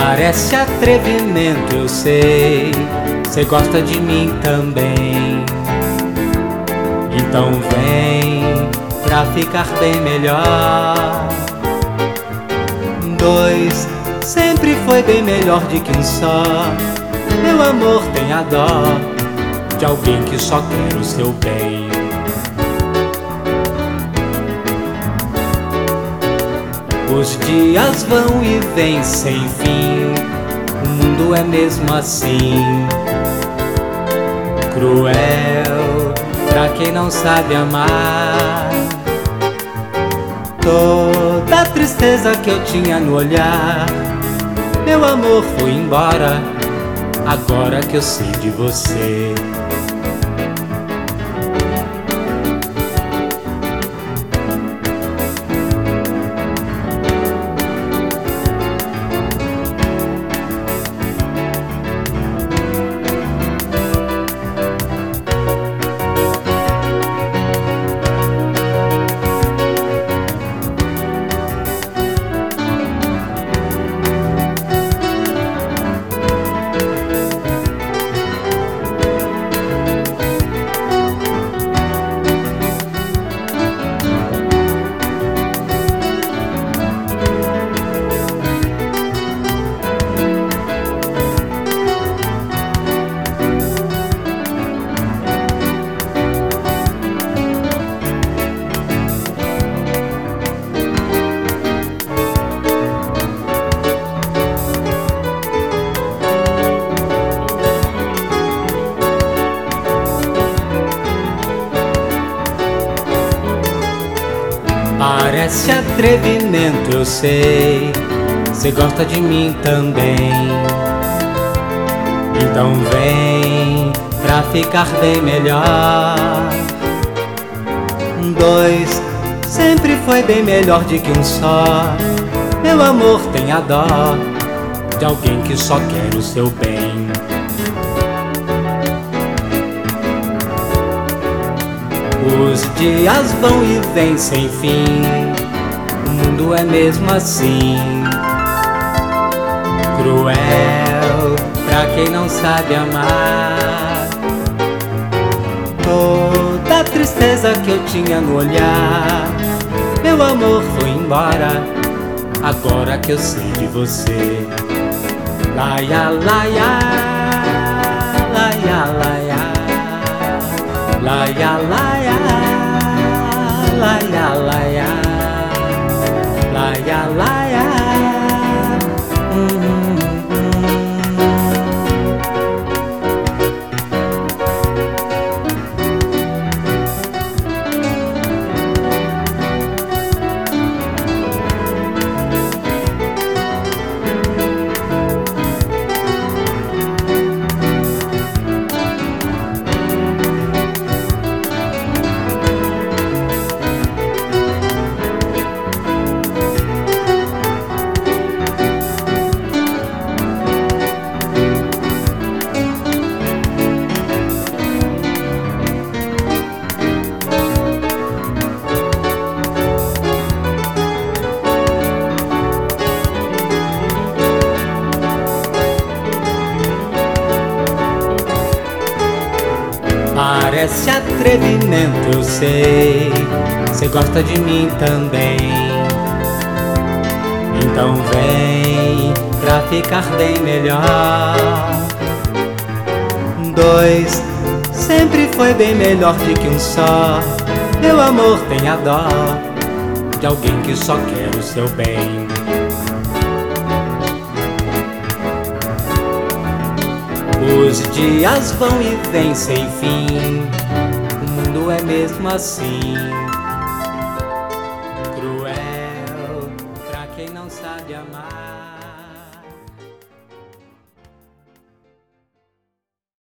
Parece atrevimento, eu sei, cê gosta de mim também. Então vem pra ficar bem melhor. Dois sempre foi bem melhor do que um só. Meu amor, tenha dó de alguém que só quer o seu bem. Os dias vão e vêm sem fim, o mundo é mesmo assim, cruel pra quem não sabe amar. Toda a tristeza que eu tinha no olhar, meu amor, foi embora, agora que eu sei de você. Parece atrevimento, eu sei, cê gosta de mim também. Então vem pra ficar bem melhor. Dois sempre foi bem melhor do que um só. Meu amor, tenha dó de alguém que só quer o seu bem. Os dias vão e vêm sem fim, o mundo é mesmo assim, cruel pra quem não sabe amar. Toda a tristeza que eu tinha no olhar, meu amor, foi embora, agora que eu sei de você. Laia, laia, laia, laia, laia, laia, laia, laia, laia, laia. Parece atrevimento, eu sei, cê gosta de mim também. Então vem pra ficar bem melhor. Dois sempre foi bem melhor do que um só. Meu amor, tenha dó de alguém que só quer o seu bem. Os dias vão e vêm sem fim, o mundo é mesmo assim, cruel pra quem não sabe amar.